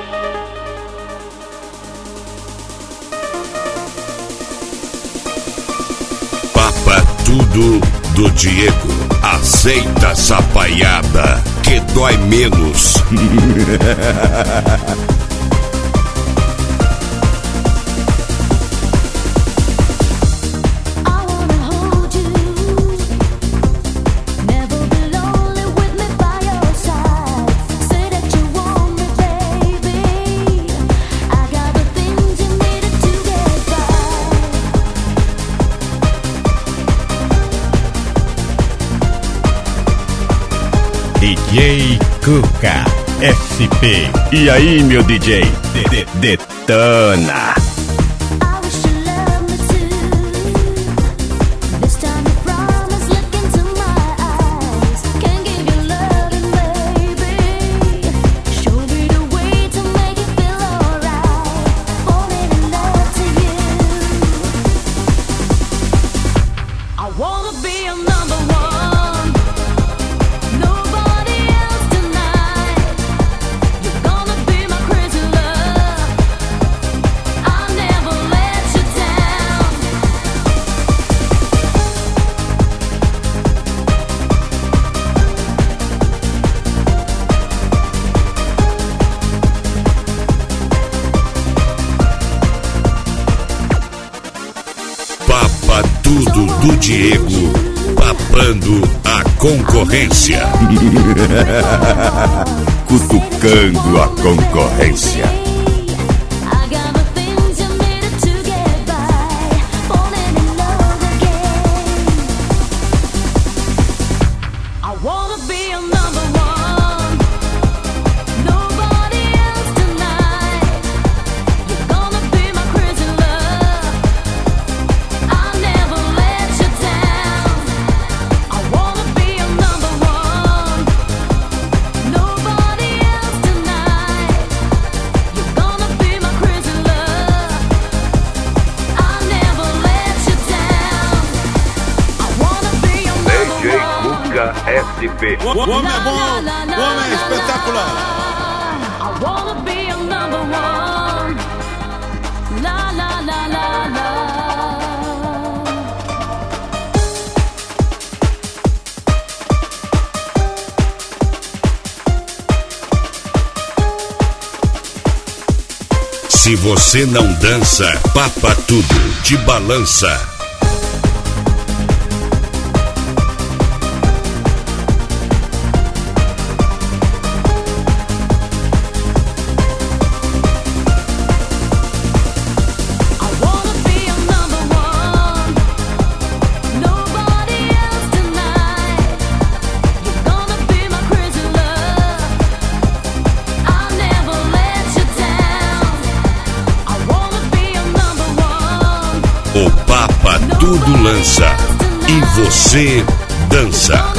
Tudo do Diego. Aceita essa paiada que dói menos. DJ Cuca SP. E aí, meu DJ? Detona. Tudo do Diego, papando a concorrência. Cutucando a concorrência. SP. O homem é bom, o homem é espetacular. I wanna be a number one. La la la la la. Se você não dança, papa tudo, te balança. O Papa tudo lança e você dança.